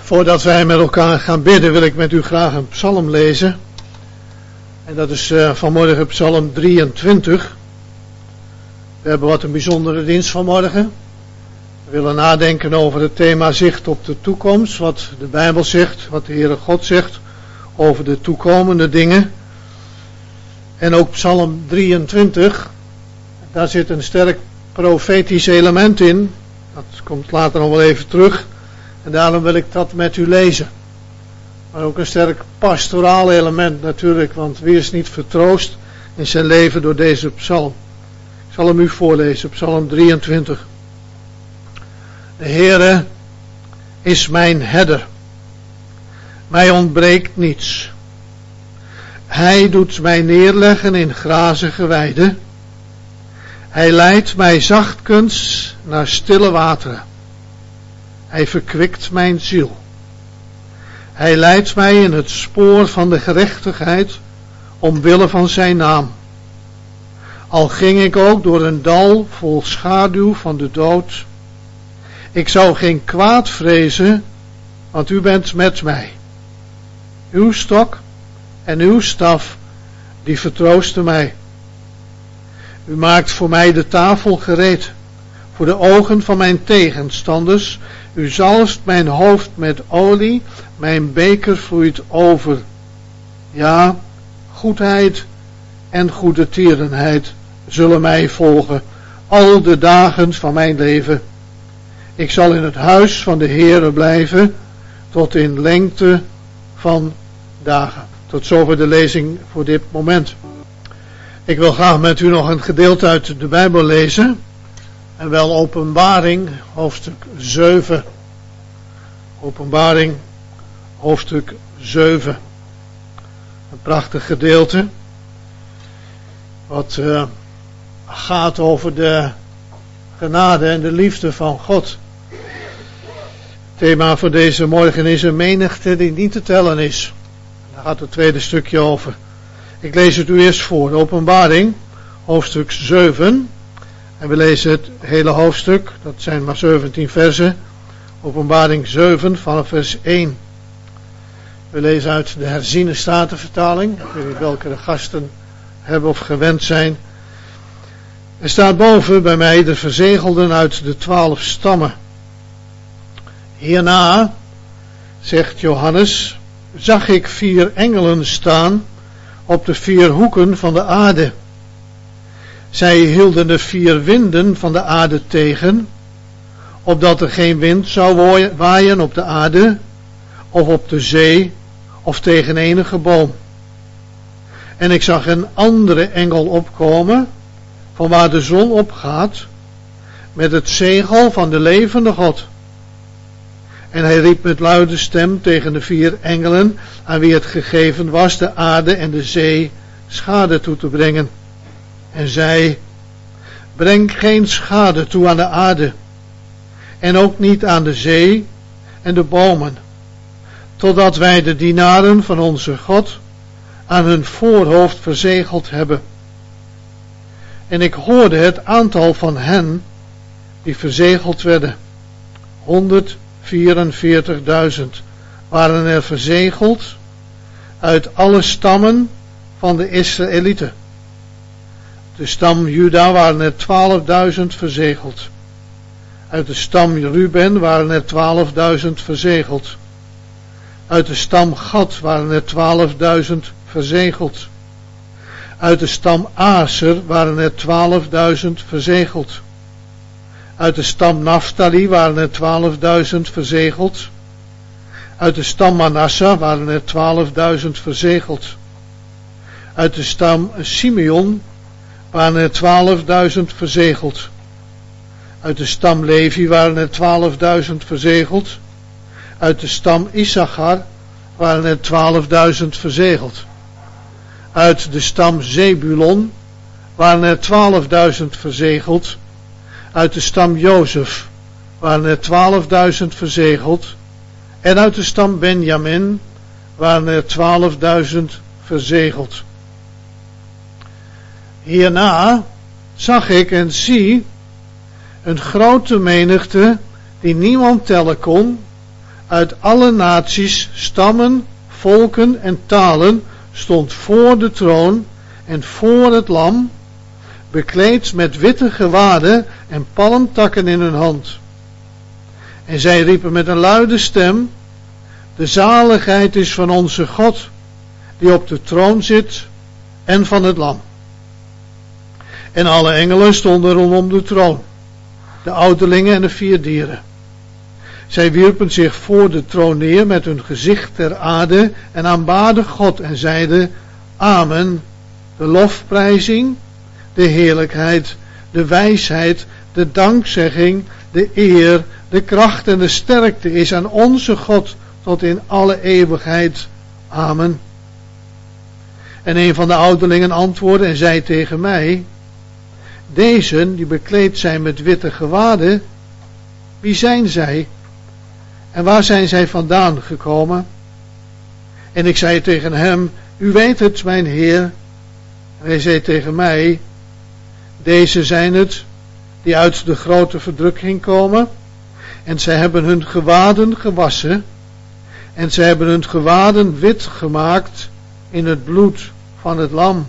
Voordat wij met elkaar gaan bidden wil ik met u graag een psalm lezen. En dat is vanmorgen psalm 23. We hebben wat een bijzondere dienst vanmorgen. We willen nadenken over het thema zicht op de toekomst. Wat de Bijbel zegt, wat de Heere God zegt over de toekomende dingen. En ook psalm 23. Daar zit een sterk profetisch element in. Dat komt later nog wel even terug. En daarom wil ik dat met u lezen. Maar ook een sterk pastoraal element natuurlijk. Want wie is niet vertroost in zijn leven door deze psalm. Ik zal hem u voorlezen. Psalm 23. De Heere is mijn herder. Mij ontbreekt niets. Hij doet mij neerleggen in grazige weiden. Hij leidt mij zachtkens naar stille wateren. Hij verkwikt mijn ziel. Hij leidt mij in het spoor van de gerechtigheid, omwille van zijn naam. Al ging ik ook door een dal vol schaduw van de dood. Ik zou geen kwaad vrezen, want u bent met mij. Uw stok en uw staf, die vertroosten mij. U maakt voor mij de tafel gereed, voor de ogen van mijn tegenstanders. U zalft mijn hoofd met olie, mijn beker vloeit over. Ja, goedheid en goede tierenheid zullen mij volgen, al de dagen van mijn leven. Ik zal in het huis van de Heere blijven, tot in lengte van dagen. Tot zover de lezing voor dit moment. Ik wil graag met u nog een gedeelte uit de Bijbel lezen. En wel Openbaring, hoofdstuk 7. Openbaring, hoofdstuk 7. Een prachtig gedeelte. Wat gaat over de genade en de liefde van God. Het thema voor deze morgen is een menigte die niet te tellen is. Daar gaat het tweede stukje over. Ik lees het u eerst voor. Openbaring, hoofdstuk 7. En we lezen het hele hoofdstuk. Dat zijn maar 17 versen. Openbaring 7 vanaf vers 1. We lezen uit de herziene statenvertaling. Ik weet niet welke de gasten hebben of gewend zijn. Er staat boven bij mij de verzegelden uit de 12 stammen. Hierna, zegt Johannes, zag ik 4 engelen staan op de 4 hoeken van de aarde. Zij hielden de 4 winden van de aarde tegen, opdat er geen wind zou waaien op de aarde, of op de zee, of tegen enige boom. En ik zag een andere engel opkomen, van waar de zon opgaat, met het zegel van de levende God. En hij riep met luide stem tegen de 4 engelen, aan wie het gegeven was de aarde en de zee schade toe te brengen. En zei, breng geen schade toe aan de aarde, en ook niet aan de zee en de bomen, totdat wij de dienaren van onze God aan hun voorhoofd verzegeld hebben. En ik hoorde het aantal van hen die verzegeld werden. 144.000 waren er verzegeld uit alle stammen van de Israëlieten. De stam Juda waren er 12.000 verzegeld. Uit de stam Ruben waren er 12.000 verzegeld. Uit de stam Gad waren er 12.000 verzegeld. Uit de stam Aser waren er 12.000 verzegeld. Uit de stam Naphtali waren er 12.000 verzegeld. Uit de stam Manasseh waren er 12.000 verzegeld. Uit de stam Simeon waren er 12.000 verzegeld. Uit de stam Levi waren er 12.000 verzegeld. Uit de stam Issachar waren er 12.000 verzegeld. Uit de stam Zebulon waren er 12.000 verzegeld. Uit de stam Jozef waren er 12.000 verzegeld. En uit de stam Benjamin waren er 12.000 verzegeld. Hierna zag ik en zie een grote menigte die niemand tellen kon, uit alle naties, stammen, volken en talen stond voor de troon en voor het lam, bekleed met witte gewaden en palmtakken in hun hand. En zij riepen met een luide stem: de zaligheid is van onze God, die op de troon zit, en van het lam. En alle engelen stonden rondom de troon, de ouderlingen en de 4 dieren. Zij wierpen zich voor de troon neer met hun gezicht ter aarde en aanbaden God en zeiden: Amen, de lofprijzing, de heerlijkheid, de wijsheid, de dankzegging, de eer, de kracht en de sterkte is aan onze God tot in alle eeuwigheid. Amen. En een van de ouderlingen antwoordde en zei tegen mij: Dezen die bekleed zijn met witte gewaden, wie zijn zij? En waar zijn zij vandaan gekomen? En ik zei tegen hem: U weet het, mijn Heer. En hij zei tegen mij: Deze zijn het die uit de grote verdrukking komen. En zij hebben hun gewaden gewassen. En zij hebben hun gewaden wit gemaakt in het bloed van het lam.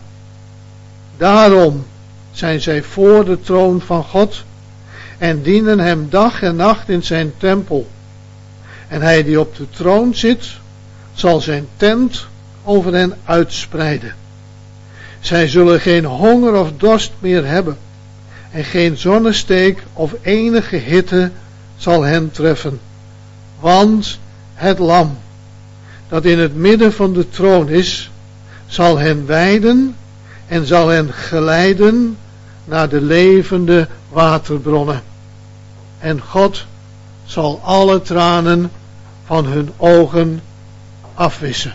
Daarom zijn zij voor de troon van God en dienen hem dag en nacht in zijn tempel. En hij die op de troon zit, zal zijn tent over hen uitspreiden. Zij zullen geen honger of dorst meer hebben, en geen zonnesteek of enige hitte zal hen treffen. Want het lam, dat in het midden van de troon is, zal hen weiden en zal hen geleiden naar de levende waterbronnen. En God zal alle tranen van hun ogen afwissen.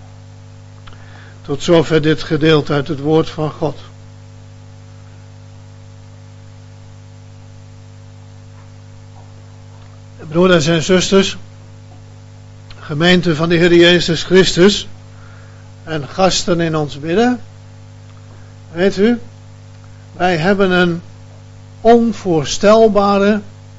Tot zover dit gedeelte uit het woord van God. Broeders en zusters, gemeente van de Heer Jezus Christus en gasten in ons midden. Weet u, wij hebben een onvoorstelbare,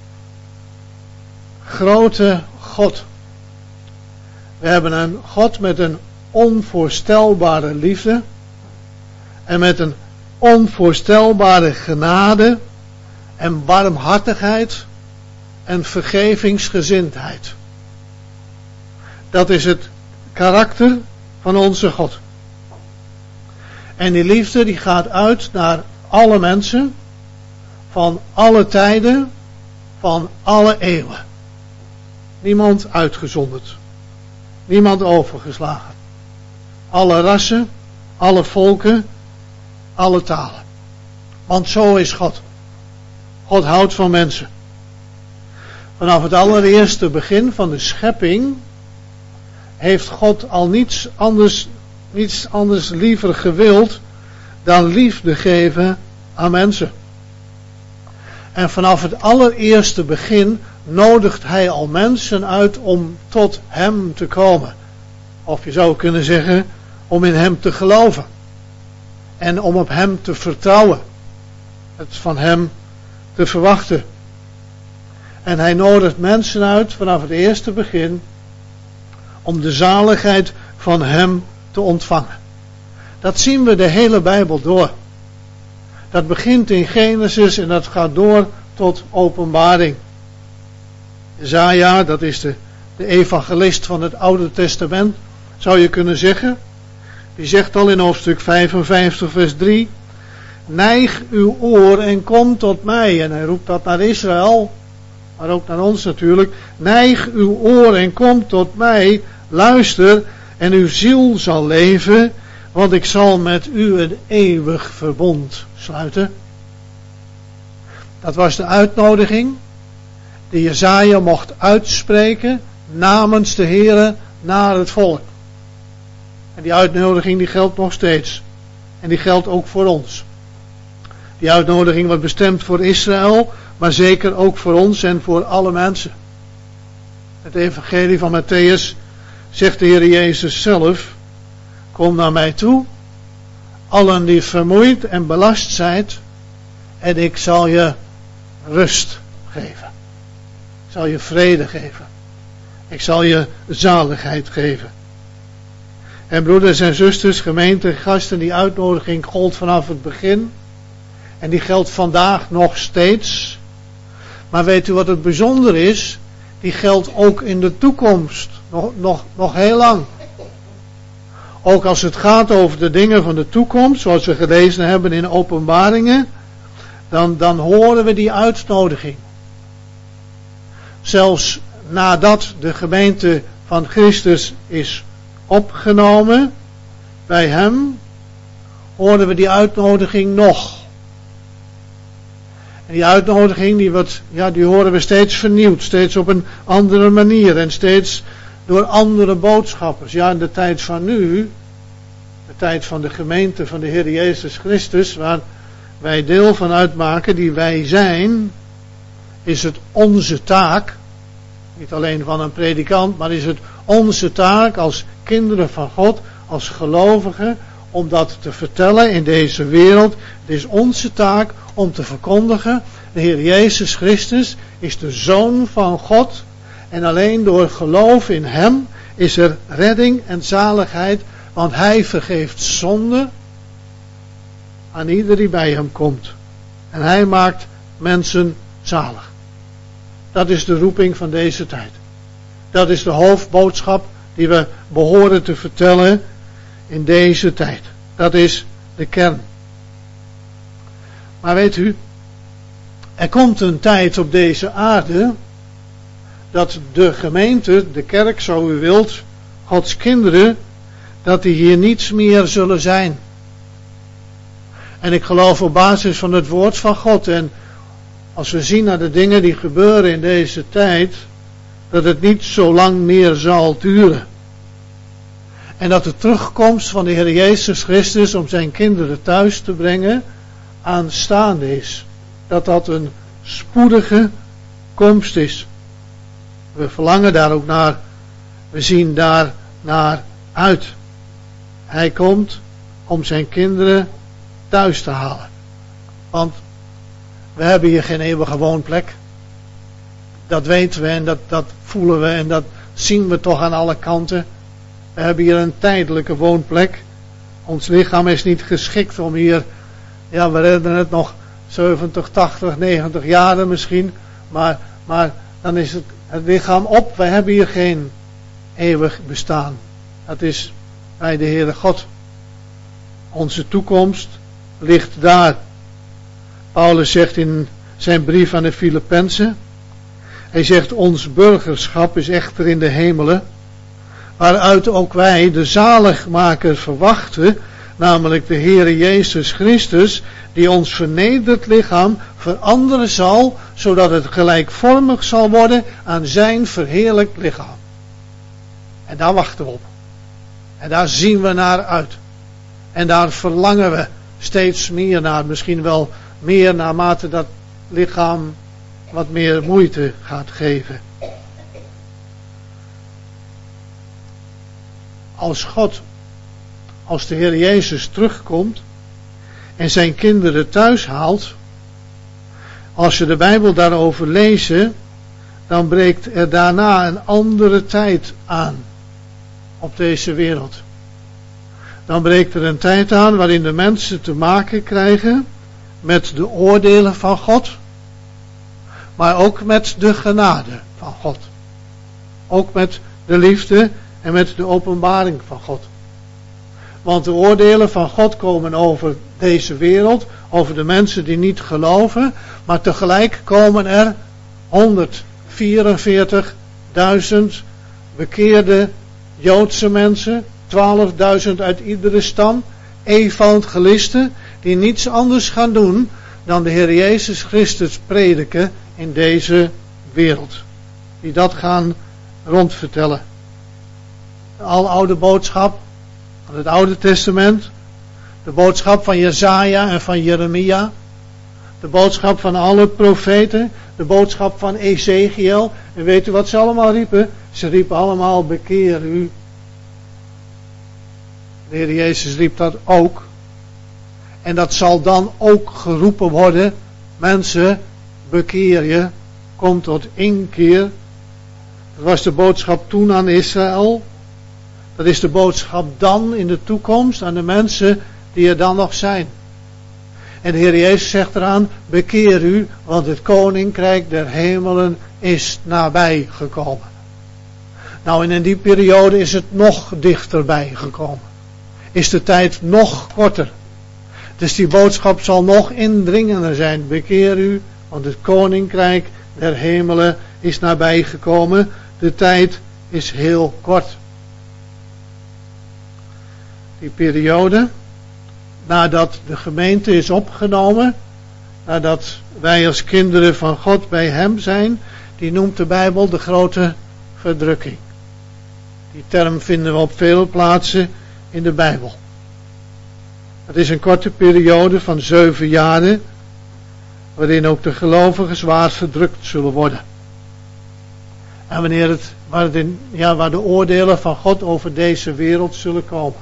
grote God. We hebben een God met een onvoorstelbare liefde en met een onvoorstelbare genade en barmhartigheid en vergevingsgezindheid. Dat is het karakter van onze God. En die liefde die gaat uit naar alle mensen, van alle tijden, van alle eeuwen. Niemand uitgezonderd. Niemand overgeslagen. Alle rassen, alle volken, alle talen. Want zo is God. God houdt van mensen. Vanaf het allereerste begin van de schepping heeft God al niets anders liever gewild dan liefde geven aan mensen. En vanaf het allereerste begin nodigt hij al mensen uit om tot hem te komen. Of je zou kunnen zeggen, om in hem te geloven. En om op hem te vertrouwen. Het van hem te verwachten. En hij nodigt mensen uit vanaf het eerste begin om de zaligheid van hem te ontvangen. Dat zien we de hele Bijbel door. Dat begint in Genesis en dat gaat door tot Openbaring. Jesaja, dat is de evangelist van het Oude Testament, zou je kunnen zeggen. Die zegt al in hoofdstuk 55 vers 3: Neig uw oor en kom tot mij. En hij roept dat naar Israël, maar ook naar ons natuurlijk. Neig uw oor en kom tot mij. Luister en uw ziel zal leven, want ik zal met u een eeuwig verbond sluiten. Dat was de uitnodiging die Jesaja mocht uitspreken namens de Heere naar het volk. En die uitnodiging die geldt nog steeds. En die geldt ook voor ons. Die uitnodiging was bestemd voor Israël, maar zeker ook voor ons en voor alle mensen. Het evangelie van Mattheüs zegt de Heer Jezus zelf: Kom naar mij toe, allen die vermoeid en belast zijt, en ik zal je rust geven. Ik zal je vrede geven. Ik zal je zaligheid geven. En broeders en zusters, gemeente, gasten, die uitnodiging gold vanaf het begin. En die geldt vandaag nog steeds. Maar weet u wat het bijzonder is? Die geldt ook in de toekomst. Nog heel lang. Ook als het gaat over de dingen van de toekomst, zoals we gelezen hebben in Openbaringen, dan horen we die uitnodiging. Zelfs nadat de gemeente van Christus is opgenomen bij hem, horen we die uitnodiging nog. En die uitnodiging die horen we steeds vernieuwd, steeds op een andere manier en steeds door andere boodschappers. Ja, in de tijd van nu, de tijd van de gemeente van de Heer Jezus Christus, waar wij deel van uitmaken, die wij zijn, is het onze taak, niet alleen van een predikant, maar is het onze taak als kinderen van God, als gelovigen, om dat te vertellen in deze wereld. Het is onze taak om te verkondigen, de Heer Jezus Christus is de Zoon van God en alleen door geloof in Hem is er redding en zaligheid, want Hij vergeeft zonde aan ieder die bij Hem komt. En Hij maakt mensen zalig. Dat is de roeping van deze tijd. Dat is de hoofdboodschap die we behoren te vertellen in deze tijd. Dat is de kern. Maar weet u, er komt een tijd op deze aarde dat de gemeente, de kerk zo u wilt, Gods kinderen, dat die hier niets meer zullen zijn. En ik geloof op basis van het woord van God en als we zien naar de dingen die gebeuren in deze tijd, dat het niet zo lang meer zal duren. En dat de terugkomst van de Heer Jezus Christus om zijn kinderen thuis te brengen aanstaande is. Dat een spoedige komst is. We verlangen daar ook naar. We zien daar naar uit. Hij komt om zijn kinderen thuis te halen. Want we hebben hier geen eeuwige woonplek. Dat weten we en dat voelen we en dat zien we toch aan alle kanten. We hebben hier een tijdelijke woonplek. Ons lichaam is niet geschikt om hier, ja, we redden het nog 70, 80, 90 jaren misschien. Maar dan is het lichaam op. We hebben hier geen eeuwig bestaan. Dat is bij de Heere God. Onze toekomst ligt daar. Paulus zegt in zijn brief aan de Filippenzen. Hij zegt, ons burgerschap is echter in de hemelen, waaruit ook wij de zaligmaker verwachten, namelijk de Heere Jezus Christus, die ons vernederd lichaam veranderen zal, zodat het gelijkvormig zal worden aan zijn verheerlijkt lichaam. En daar wachten we op. En daar zien we naar uit. En daar verlangen we steeds meer naar, misschien wel meer naarmate dat lichaam wat meer moeite gaat geven. Als de Heer Jezus terugkomt en zijn kinderen thuis haalt, als je de Bijbel daarover leest, dan breekt er daarna een andere tijd aan op deze wereld. Dan breekt er een tijd aan waarin de mensen te maken krijgen met de oordelen van God, maar ook met de genade van God. Ook met de liefde en met de openbaring van God. Want de oordelen van God komen over deze wereld, over de mensen die niet geloven, maar tegelijk komen er 144.000 bekeerde Joodse mensen, 12.000 uit iedere stam, evangelisten, die niets anders gaan doen dan de Heer Jezus Christus prediken in deze wereld. Die dat gaan rondvertellen. De aloude boodschap van het Oude Testament, de boodschap van Jesaja en van Jeremia, de boodschap van alle profeten, de boodschap van Ezekiel. En weet u wat ze allemaal riepen? Ze riepen allemaal, bekeer u. De Heer Jezus riep dat ook. En dat zal dan ook geroepen worden, mensen, bekeer je, kom tot inkeer. Dat was de boodschap toen aan Israël. Dat is de boodschap dan in de toekomst aan de mensen die er dan nog zijn. En de Heer Jezus zegt eraan, bekeer u, want het koninkrijk der hemelen is nabij gekomen. Nou, en in die periode is het nog dichterbij gekomen. Is de tijd nog korter. Dus die boodschap zal nog indringender zijn. Bekeer u, want het koninkrijk der hemelen is nabij gekomen. De tijd is heel kort. Die periode, nadat de gemeente is opgenomen, nadat wij als kinderen van God bij hem zijn, die noemt de Bijbel de grote verdrukking. Die term vinden we op vele plaatsen in de Bijbel. Het is een korte periode van 7 jaren, waarin ook de gelovigen zwaar verdrukt zullen worden. En waar de oordelen van God over deze wereld zullen komen.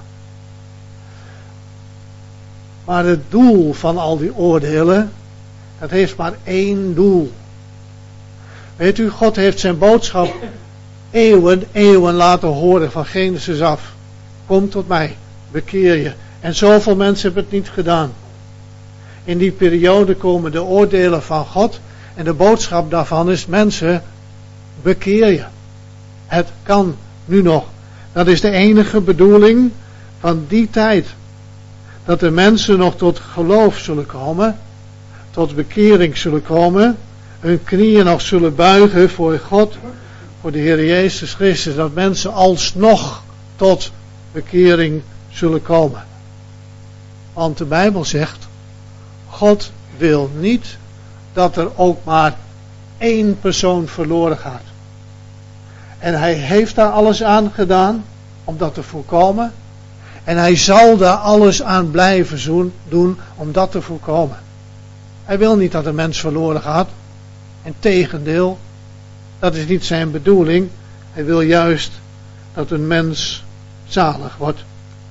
Maar het doel van al die oordelen, dat heeft maar één doel. Weet u, God heeft zijn boodschap eeuwen laten horen van Genesis af. Kom tot mij, bekeer je. En zoveel mensen hebben het niet gedaan. In die periode komen de oordelen van God. En de boodschap daarvan is, mensen, bekeer je. Het kan nu nog. Dat is de enige bedoeling van die tijd. Dat de mensen nog tot geloof zullen komen. Tot bekering zullen komen. Hun knieën nog zullen buigen voor God. Voor de Heer Jezus Christus. Dat mensen alsnog tot bekering zullen komen. Want de Bijbel zegt, God wil niet dat er ook maar 1 persoon verloren gaat. En hij heeft daar alles aan gedaan om dat te voorkomen. En hij zal daar alles aan blijven doen om dat te voorkomen. Hij wil niet dat een mens verloren gaat. Integendeel, dat is niet zijn bedoeling. Hij wil juist dat een mens zalig wordt.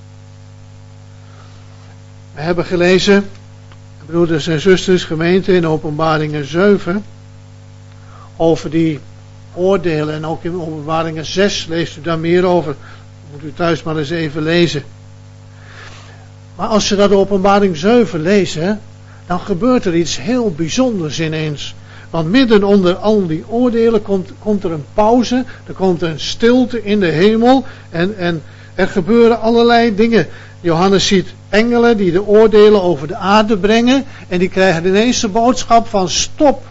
We hebben gelezen, broeders en zusters, gemeente, in Openbaringen 7, over die oordelen. En ook in Openbaringen 6 leest u daar meer over. Moet u thuis maar eens even lezen. Maar als ze dat Openbaring 7 lezen, dan gebeurt er iets heel bijzonders ineens. Want midden onder al die oordelen komt er een pauze, er komt een stilte in de hemel en er gebeuren allerlei dingen. Johannes ziet engelen die de oordelen over de aarde brengen en die krijgen ineens de boodschap van stop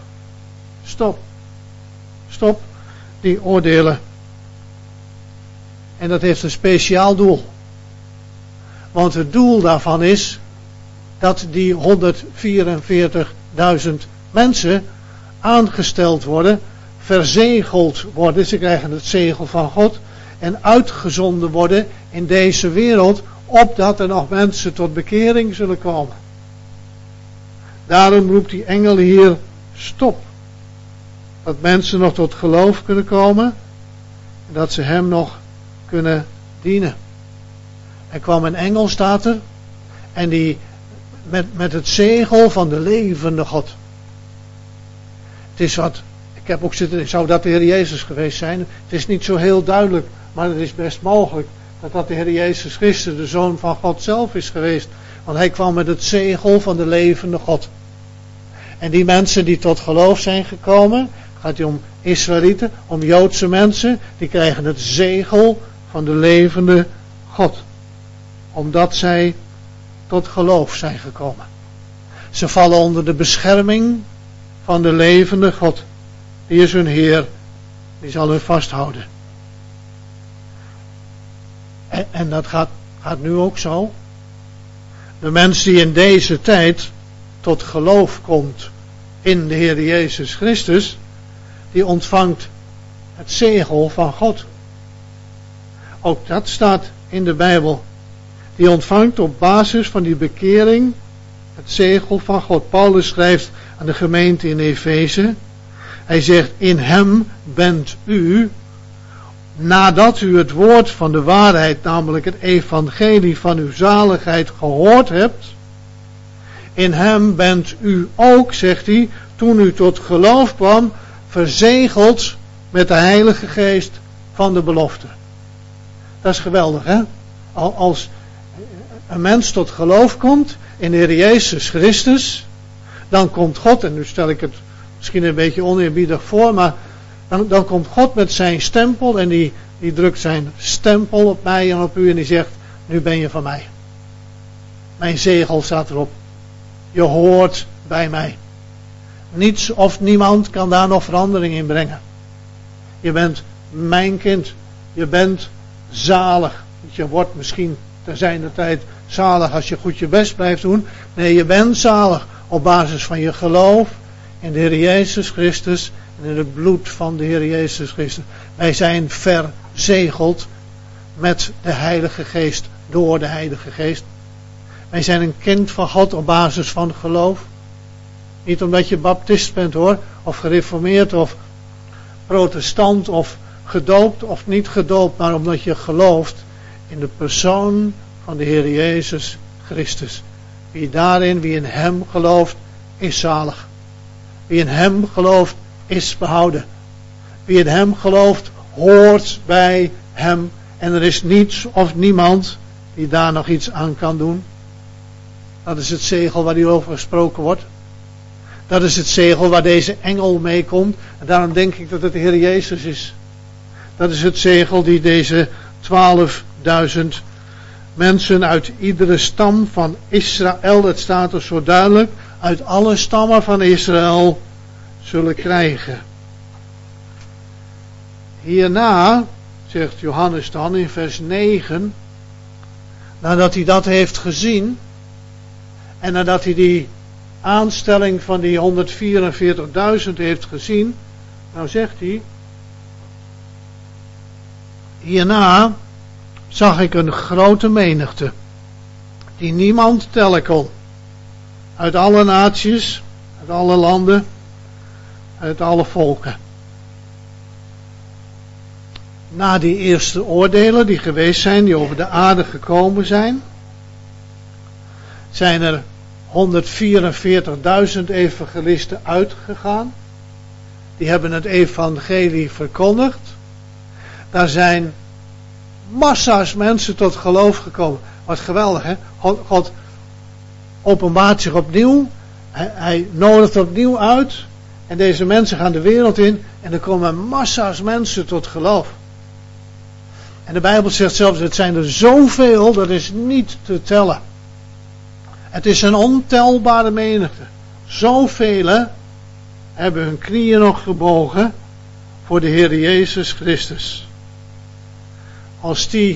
die oordelen. En dat heeft een speciaal doel. Want het doel daarvan is dat die 144.000 mensen aangesteld worden, verzegeld worden, ze krijgen het zegel van God, en uitgezonden worden in deze wereld, opdat er nog mensen tot bekering zullen komen. Daarom roept die engel hier stop. Dat mensen nog tot geloof kunnen komen, en dat ze hem nog kunnen dienen. Er kwam een engel, staat er, en die met het zegel van de levende God. Het is wat, ik heb ook zitten, zou dat de Heer Jezus geweest zijn? Het is niet zo heel duidelijk, maar het is best mogelijk dat de Heer Jezus Christus de Zoon van God zelf is geweest. Want hij kwam met het zegel van de levende God. En die mensen die tot geloof zijn gekomen, gaat het om Israëlieten, om Joodse mensen, die krijgen het zegel van de levende God. Omdat zij tot geloof zijn gekomen. Ze vallen onder de bescherming van de levende God. Die is hun Heer. Die zal hun vasthouden. En dat gaat nu ook zo. De mens die in deze tijd tot geloof komt in de Heer Jezus Christus, die ontvangt het zegel van God. Ook dat staat in de Bijbel. Die ontvangt op basis van die bekering het zegel van God. Paulus schrijft aan de gemeente in Efeze. Hij zegt, in hem bent u, nadat u het woord van de waarheid, namelijk het evangelie van uw zaligheid gehoord hebt. In hem bent u ook, zegt hij, toen u tot geloof kwam, verzegeld met de Heilige Geest van de belofte. Dat is geweldig, hè? Als een mens tot geloof komt in de Heer Jezus Christus, dan komt God, en nu stel ik het misschien een beetje oneerbiedig voor, maar dan komt God met zijn stempel en die drukt zijn stempel op mij en op u en die zegt, nu ben je van mij. Mijn zegel staat erop. Je hoort bij mij. Niets of niemand kan daar nog verandering in brengen. Je bent mijn kind. Je bent zalig. Je wordt misschien ter zijner tijd zalig als je goed je best blijft doen. Nee, je bent zalig op basis van je geloof in de Heer Jezus Christus en in het bloed van de Heer Jezus Christus. Wij zijn verzegeld met de Heilige Geest, door de Heilige Geest. Wij zijn een kind van God op basis van geloof. Niet omdat je baptist bent hoor, of gereformeerd, of protestant, of gedoopt, of niet gedoopt, maar omdat je gelooft in de persoon van de Heer Jezus Christus. Wie in hem gelooft, is zalig. Wie in hem gelooft, is behouden. Wie in hem gelooft, hoort bij hem. En er is niets of niemand die daar nog iets aan kan doen. Dat is het zegel waar hierover gesproken wordt. Dat is het zegel waar deze engel meekomt. En daarom denk ik dat het de Heer Jezus is. Dat is het zegel die deze 12.000 mensen uit iedere stam van Israël, het staat er zo duidelijk, uit alle stammen van Israël zullen krijgen. Hierna, zegt Johannes dan in vers 9, nadat hij dat heeft gezien en nadat hij die aanstelling van die 144.000 heeft gezien, nou zegt hij, hierna zag ik een grote menigte, die niemand tellen kon, uit alle naties, uit alle landen, uit alle volken. Na die eerste oordelen die geweest zijn, die over de aarde gekomen zijn, zijn er 144.000 evangelisten uitgegaan. Die hebben het evangelie verkondigd. Daar zijn massa's mensen tot geloof gekomen. Wat geweldig, hè? God openbaart zich opnieuw. Hij nodigt opnieuw uit. En deze mensen gaan de wereld in. En er komen massa's mensen tot geloof. En de Bijbel zegt zelfs, het zijn er zoveel, dat is niet te tellen. Het is een ontelbare menigte. Zoveel hebben hun knieën nog gebogen voor de Heer Jezus Christus. Als die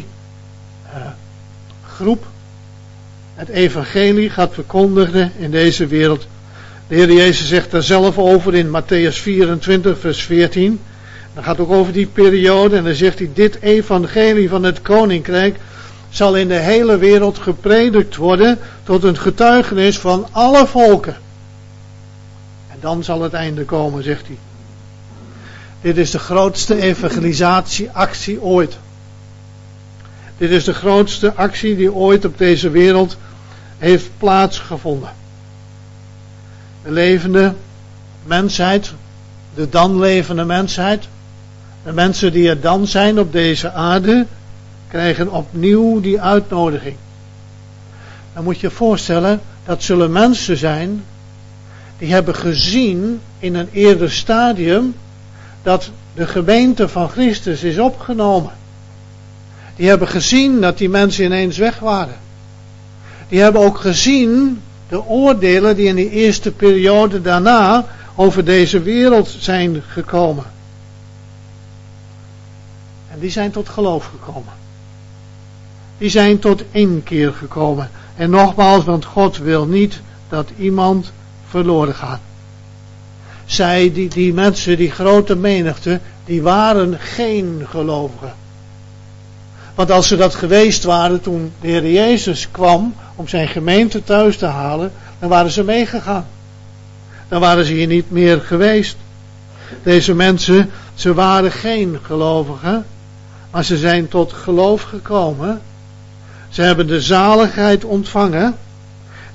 groep het evangelie gaat verkondigen in deze wereld. De Heer Jezus zegt daar zelf over in Matthäus 24 vers 14. Dan gaat ook over die periode en dan zegt hij, dit evangelie van het koninkrijk zal in de hele wereld gepredikt worden tot een getuigenis van alle volken. En dan zal het einde komen, zegt hij. Dit is de grootste evangelisatieactie ooit. Dit is de grootste actie die ooit op deze wereld heeft plaatsgevonden. De levende mensheid, de dan levende mensheid, de mensen die er dan zijn op deze aarde, krijgen opnieuw die uitnodiging. Dan moet je je voorstellen, dat zullen mensen zijn die hebben gezien in een eerder stadium dat de gemeente van Christus is opgenomen. Die hebben gezien dat die mensen ineens weg waren. Die hebben ook gezien de oordelen die in die eerste periode daarna over deze wereld zijn gekomen. En die zijn tot geloof gekomen. Die zijn tot inkeer gekomen. En nogmaals, want God wil niet dat iemand verloren gaat. Zij, die mensen, die grote menigte, die waren geen gelovigen. Want als ze dat geweest waren toen de Heer Jezus kwam om zijn gemeente thuis te halen, dan waren ze meegegaan. Dan waren ze hier niet meer geweest. Deze mensen, ze waren geen gelovigen, maar ze zijn tot geloof gekomen. Ze hebben de zaligheid ontvangen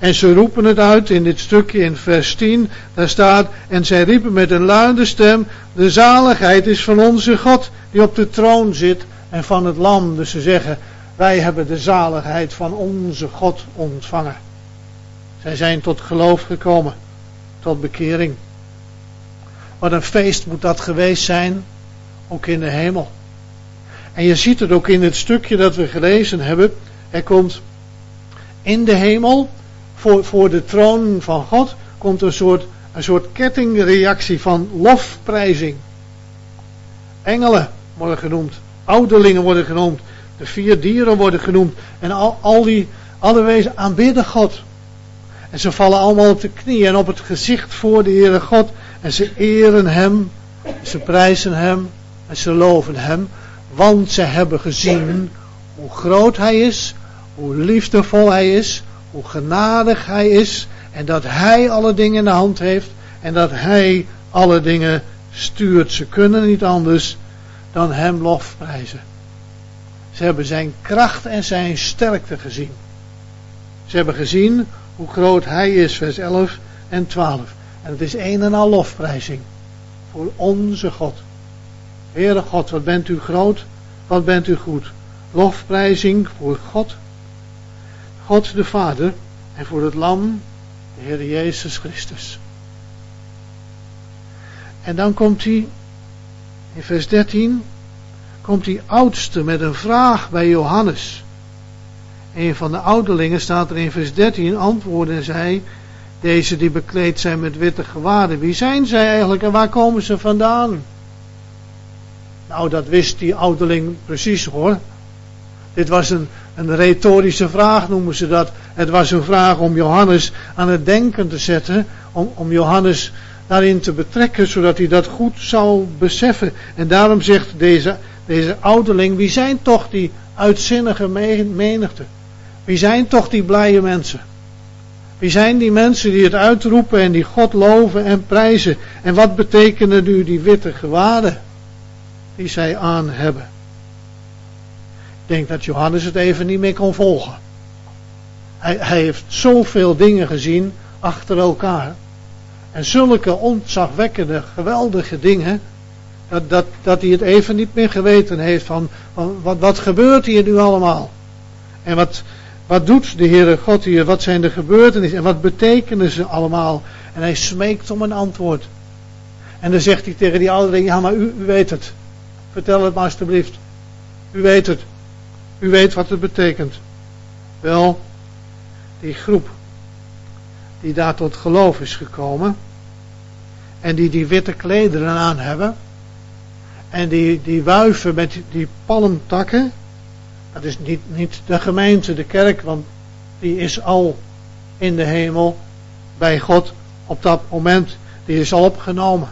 En ze roepen het uit in dit stukje in vers 10. Daar staat, en zij riepen met een luide stem, de zaligheid is van onze God die op de troon zit en van het lam. Dus ze zeggen, wij hebben de zaligheid van onze God ontvangen. Zij zijn tot geloof gekomen, tot bekering. Wat een feest moet dat geweest zijn, ook in de hemel. En je ziet het ook in het stukje dat we gelezen hebben. Er komt in de hemel, voor de troon van God, komt een soort kettingreactie van lofprijzing. Engelen worden genoemd, ouderlingen worden genoemd, de 4 dieren worden genoemd. En alle wezen aanbidden God. En ze vallen allemaal op de knieën en op het gezicht voor de Heere God. En ze eren Hem, ze prijzen Hem en ze loven Hem. Want ze hebben gezien hoe groot Hij is, hoe liefdevol Hij is, hoe genadig Hij is. En dat Hij alle dingen in de hand heeft en dat Hij alle dingen stuurt. Ze kunnen niet anders dan Hem lofprijzen. Ze hebben Zijn kracht en Zijn sterkte gezien. Ze hebben gezien hoe groot Hij is, vers 11 en 12. En het is een en al lofprijzing voor onze God. Heere God, wat bent u groot, wat bent u goed. Lofprijzing voor God, God de Vader en voor het Lam, de Heer Jezus Christus. En dan komt hij, in vers 13, komt die oudste met een vraag bij Johannes. Een van de ouderlingen staat er in vers 13, antwoordde zij, deze die bekleed zijn met witte gewaden. Wie zijn zij eigenlijk en waar komen ze vandaan? Nou, dat wist die ouderling precies hoor. Dit was een retorische vraag, noemen ze dat. Het was een vraag om Johannes aan het denken te zetten. Om Johannes daarin te betrekken, zodat hij dat goed zou beseffen. En daarom zegt deze ouderling, wie zijn toch die uitzinnige menigte? Wie zijn toch die blije mensen? Wie zijn die mensen die het uitroepen en die God loven en prijzen? En wat betekenen nu die witte gewaden die zij aan hebben? Ik denk dat Johannes het even niet meer kon volgen. Hij heeft zoveel dingen gezien achter elkaar. En zulke ontzagwekkende, geweldige dingen. Dat hij het even niet meer geweten heeft van wat gebeurt hier nu allemaal? En wat doet de Heere God hier? Wat zijn de gebeurtenissen? En wat betekenen ze allemaal? En hij smeekt om een antwoord. En dan zegt hij tegen die ouderling, ja maar u weet het. Vertel het maar alstublieft. U weet het. U weet wat het betekent. Wel, die groep die daar tot geloof is gekomen. En die witte klederen aan hebben. En die wuiven met die palmtakken. Dat is niet de gemeente, de kerk, want die is al in de hemel bij God op dat moment. Die is al opgenomen.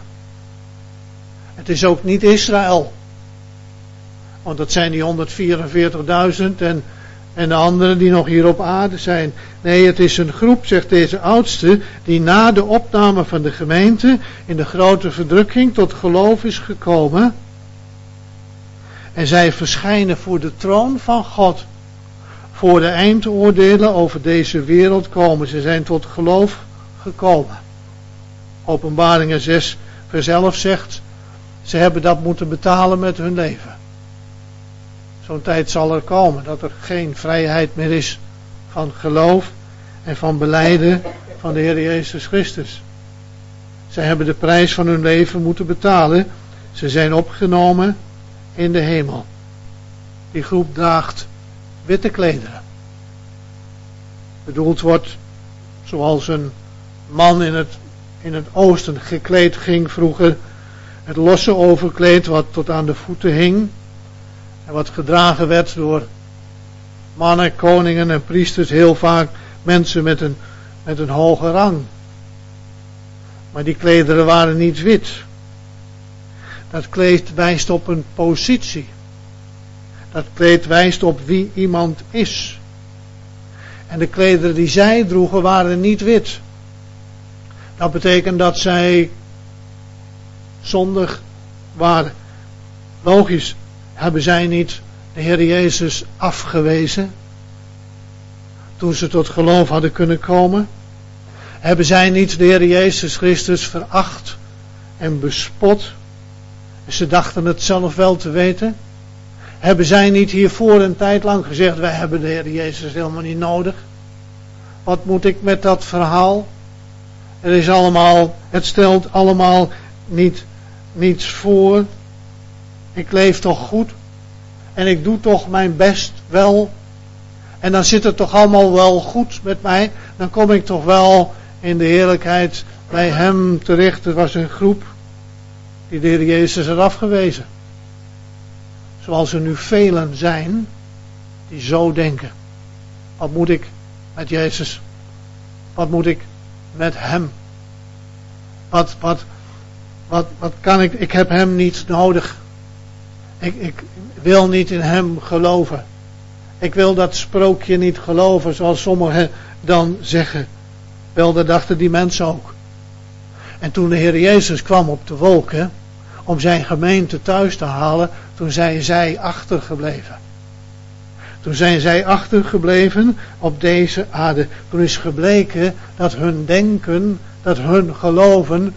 Het is ook niet Israël. Want dat zijn die 144.000 en de anderen die nog hier op aarde zijn. Nee, het is een groep, zegt deze oudste, die na de opname van de gemeente in de grote verdrukking tot geloof is gekomen. En zij verschijnen voor de troon van God. Voor de eindoordelen over deze wereld komen. Ze zijn tot geloof gekomen. Openbaringen 6 vers 11 zegt, ze hebben dat moeten betalen met hun leven. Zo'n tijd zal er komen dat er geen vrijheid meer is van geloof en van belijden van de Heer Jezus Christus. Zij hebben de prijs van hun leven moeten betalen. Ze zijn opgenomen in de hemel. Die groep draagt witte klederen. Bedoeld wordt zoals een man in het oosten gekleed ging vroeger. Het losse overkleed wat tot aan de voeten hing. En wat gedragen werd door mannen, koningen en priesters. Heel vaak mensen met een hoge rang. Maar die klederen waren niet wit. Dat kleed wijst op een positie. Dat kleed wijst op wie iemand is. En de klederen die zij droegen waren niet wit. Dat betekent dat zij zondig waren. Logisch, hebben zij niet de Heer Jezus afgewezen toen ze tot geloof hadden kunnen komen? Hebben zij niet de Heer Jezus Christus veracht en bespot? En ze dachten het zelf wel te weten? Hebben zij niet hiervoor een tijd lang gezegd, wij hebben de Heer Jezus helemaal niet nodig? Wat moet ik met dat verhaal? Het stelt allemaal niets voor. Ik leef toch goed. En ik doe toch mijn best wel. En dan zit het toch allemaal wel goed met mij. Dan kom ik toch wel in de heerlijkheid bij hem terecht. Er was een groep die de Heer Jezus had afgewezen. Zoals er nu velen zijn die zo denken. Wat moet ik met Jezus? Wat moet ik met hem? Wat kan ik? Ik heb hem niet nodig. Ik wil niet in hem geloven. Ik wil dat sprookje niet geloven zoals sommigen dan zeggen. Wel, dat dachten die mensen ook. En toen de Heer Jezus kwam op de wolken om zijn gemeente thuis te halen, toen zijn zij achtergebleven. Toen zijn zij achtergebleven op deze aarde. Toen is gebleken dat hun denken, dat hun geloven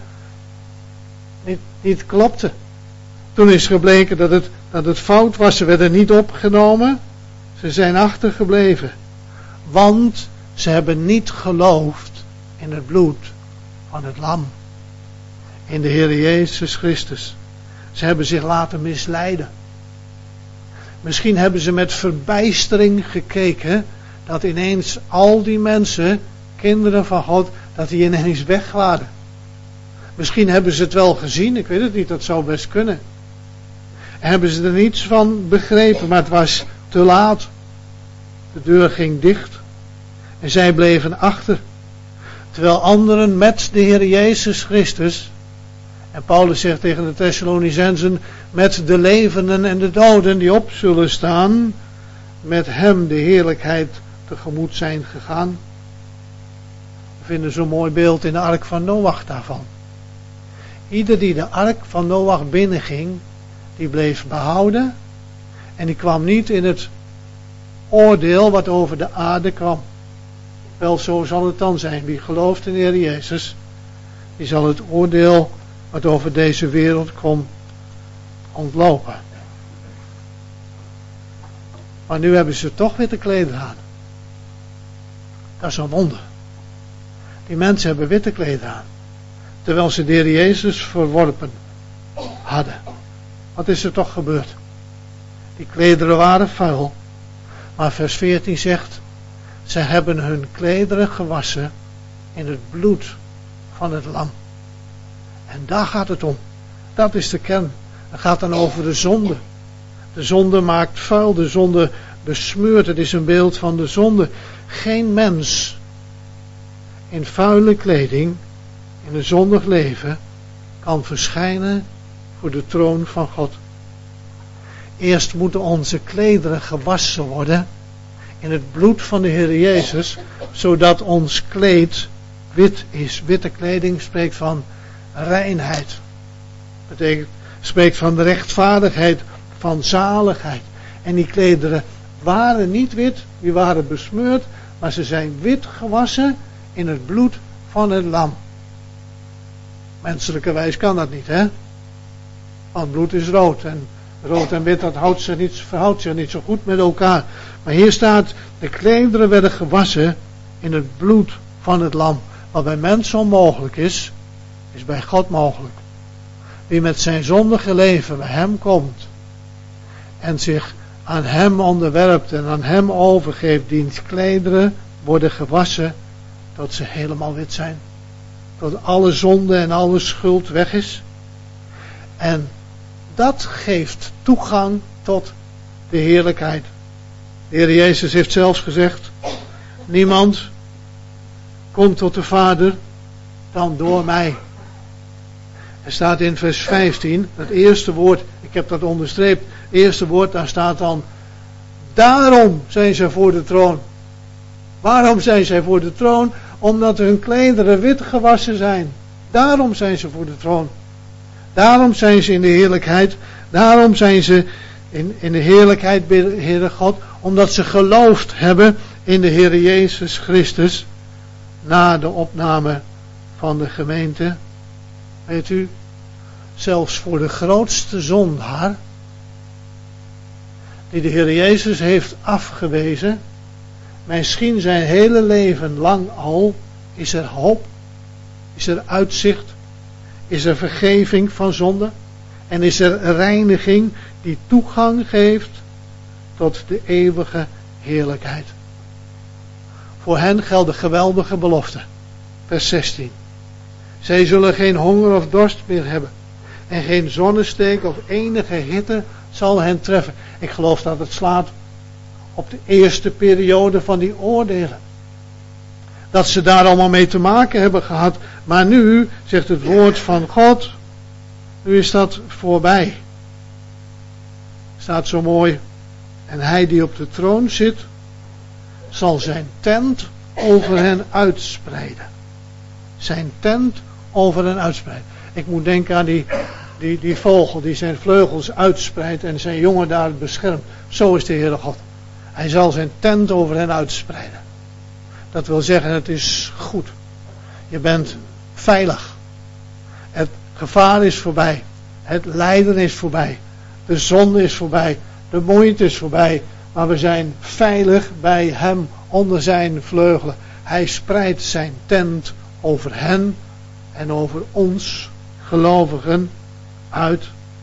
niet klopte. Toen is gebleken dat het fout was. Ze werden niet opgenomen. Ze zijn achtergebleven. Want ze hebben niet geloofd in het bloed van het lam. In de Heer Jezus Christus. Ze hebben zich laten misleiden. Misschien hebben ze met verbijstering gekeken dat ineens al die mensen, kinderen van God, dat die ineens weg waren. Misschien hebben ze het wel gezien, ik weet het niet, dat zou best kunnen. En hebben ze er niets van begrepen, maar het was te laat. De deur ging dicht en zij bleven achter. Terwijl anderen met de Heer Jezus Christus, en Paulus zegt tegen de Thessalonicenzen, met de levenden en de doden die op zullen staan, met hem de heerlijkheid tegemoet zijn gegaan. We vinden zo'n mooi beeld in de ark van Noach daarvan. Ieder die de ark van Noach binnenging, die bleef behouden en die kwam niet in het oordeel wat over de aarde kwam. Wel, zo zal het dan zijn. Wie gelooft in de Heer Jezus, die zal het oordeel wat over deze wereld komt ontlopen. Maar nu hebben ze toch witte klederen aan. Dat is een wonder. Die mensen hebben witte klederen aan. Terwijl ze de Heer Jezus verworpen hadden. Wat is er toch gebeurd? Die klederen waren vuil. Maar vers 14 zegt, ze hebben hun klederen gewassen in het bloed van het lam. En daar gaat het om. Dat is de kern. Het gaat dan over de zonde. De zonde maakt vuil, de zonde besmeurt. Het is een beeld van de zonde. Geen mens in vuile kleding, in een zondig leven, kan verschijnen voor de troon van God. Eerst moeten onze klederen gewassen worden in het bloed van de Heer Jezus, zodat ons kleed wit is. Witte kleding spreekt van reinheid. Spreekt van de rechtvaardigheid, van zaligheid. En die klederen waren niet wit, die waren besmeurd, maar ze zijn wit gewassen in het bloed van het lam. Menselijkerwijs kan dat niet, hè? Want bloed is rood en rood en wit, dat verhoudt zich niet zo goed met elkaar. Maar hier staat, de klederen werden gewassen in het bloed van het lam. Wat bij mensen onmogelijk is bij God mogelijk. Wie met zijn zondige leven bij hem komt en zich aan hem onderwerpt en aan hem overgeeft, diens klederen worden gewassen tot ze helemaal wit zijn. Tot alle zonde en alle schuld weg is. En dat geeft toegang tot de heerlijkheid. De Heer Jezus heeft zelfs gezegd, niemand komt tot de Vader dan door mij. Er staat in vers 15, het eerste woord, ik heb dat onderstreept, het eerste woord, daar staat dan, daarom zijn zij voor de troon. Waarom zijn zij voor de troon? Omdat hun klederen wit gewassen zijn. Daarom zijn ze voor de troon. Daarom zijn ze in de heerlijkheid. Daarom zijn ze in de heerlijkheid, Heere God. Omdat ze geloofd hebben in de Heer Jezus Christus na de opname van de gemeente. Weet u, zelfs voor de grootste zondaar die de Heer Jezus heeft afgewezen, misschien zijn hele leven lang al, is er hoop, is er uitzicht, is er vergeving van zonde en is er reiniging die toegang geeft tot de eeuwige heerlijkheid. Voor hen geldt de geweldige belofte. Vers 16. Zij zullen geen honger of dorst meer hebben. En geen zonnesteek of enige hitte zal hen treffen. Ik geloof dat het slaat op de eerste periode van die oordelen. Dat ze daar allemaal mee te maken hebben gehad. Maar nu, zegt het woord van God, nu is dat voorbij. Staat zo mooi. En hij die op de troon zit, zal zijn tent over hen uitspreiden. Zijn tent over hen uitspreiden. Ik moet denken aan die vogel die zijn vleugels uitspreidt en zijn jongen daar beschermt. Zo is de Heere God. Hij zal zijn tent over hen uitspreiden. Dat wil zeggen, het is goed. Je bent veilig. Het gevaar is voorbij. Het lijden is voorbij. De zonde is voorbij. De moeite is voorbij. Maar we zijn veilig bij hem onder zijn vleugelen. Hij spreidt zijn tent over hen en over ons gelovigen uit.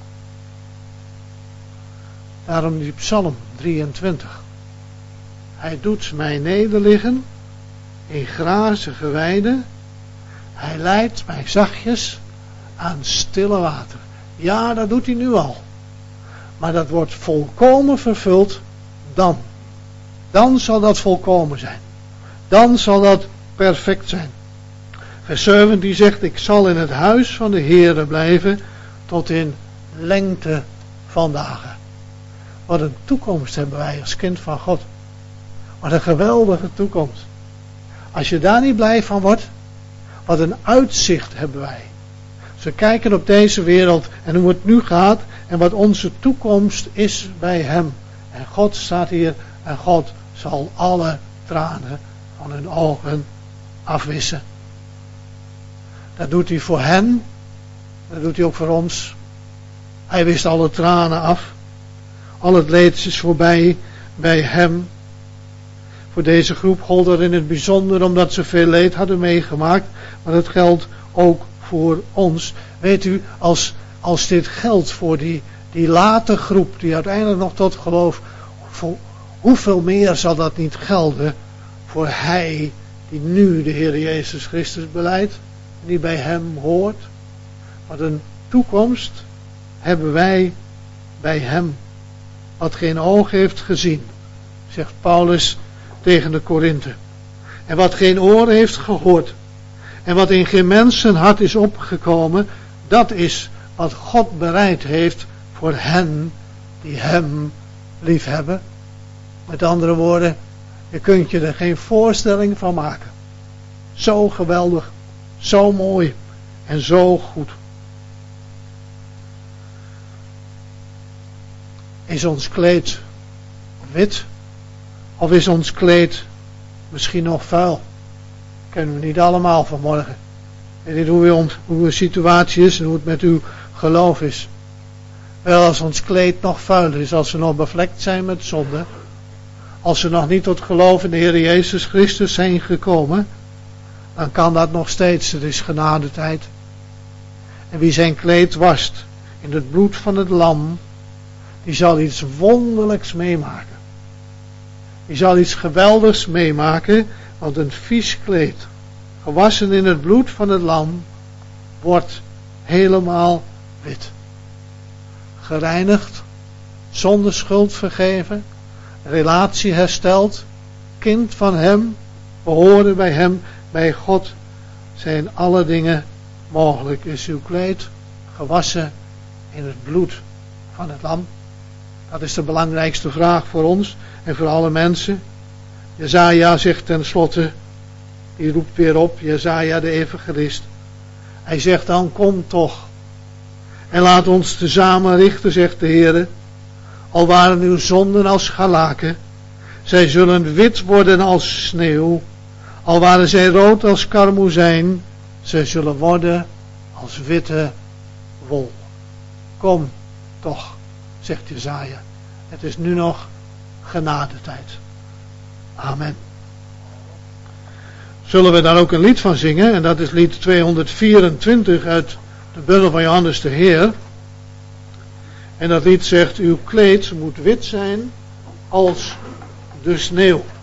Daarom die Psalm 23. Hij doet mij nederliggen in grazige weiden. Hij leidt mij zachtjes aan stille water. Ja, dat doet hij nu al. Maar dat wordt volkomen vervuld dan. Dan zal dat volkomen zijn. Dan zal dat perfect zijn. Vers 7 die zegt, ik zal in het huis van de Heere blijven tot in lengte van dagen. Wat een toekomst hebben wij als kind van God. Wat een geweldige toekomst. Als je daar niet blij van wordt, wat een uitzicht hebben wij. Als we kijken op deze wereld en hoe het nu gaat en wat onze toekomst is bij hem. En God staat hier en God zal alle tranen van hun ogen afwissen. Dat doet hij voor hen, dat doet hij ook voor ons. Hij wist alle tranen af. Al het leed is voorbij bij hem. Voor deze groep gold er in het bijzonder omdat ze veel leed hadden meegemaakt. Maar dat geldt ook voor ons. Weet u, als dit geldt voor die late groep die uiteindelijk nog tot geloof, hoeveel meer zal dat niet gelden voor hij die nu de Heer Jezus Christus belijdt, die bij hem hoort. Wat een toekomst hebben wij bij hem, wat geen oog heeft gezien, zegt Paulus tegen de Korinthe. En wat geen oor heeft gehoord, en wat in geen mensenhart is opgekomen, dat is wat God bereid heeft voor hen die hem liefhebben. Met andere woorden, je kunt je er geen voorstelling van maken. Zo geweldig, zo mooi en zo goed. Is ons kleed wit of is ons kleed misschien nog vuil? Kennen we niet allemaal vanmorgen. Weet je hoe uw situatie is en hoe het met uw geloof is. Wel, als ons kleed nog vuil is, als we nog bevlekt zijn met zonde, als we nog niet tot geloof in de Heer Jezus Christus zijn gekomen, dan kan dat nog steeds. Het is genadetijd. En wie zijn kleed wast in het bloed van het lam, die zal iets wonderlijks meemaken. Die zal iets geweldigs meemaken, want een vies kleed, gewassen in het bloed van het lam, wordt helemaal wit. Gereinigd, zonder schuld vergeven, relatie hersteld, kind van hem, behoren bij hem, bij God, zijn alle dingen mogelijk. Is uw kleed gewassen in het bloed van het lam? Dat is de belangrijkste vraag voor ons en voor alle mensen. Jesaja zegt tenslotte, die roept weer op, Jesaja de evangelist. Hij zegt dan, kom toch. En laat ons tezamen richten, zegt de Heer. Al waren uw zonden als scharlaken, Zij zullen wit worden als sneeuw. Al waren zij rood als karmozijn. Zij zullen worden als witte wol. Kom toch, zegt Jesaja. Het is nu nog genadetijd. Amen. Zullen we daar ook een lied van zingen? En dat is lied 224 uit de bundel van Johannes de Heer. En dat lied zegt: uw kleed moet wit zijn als de sneeuw.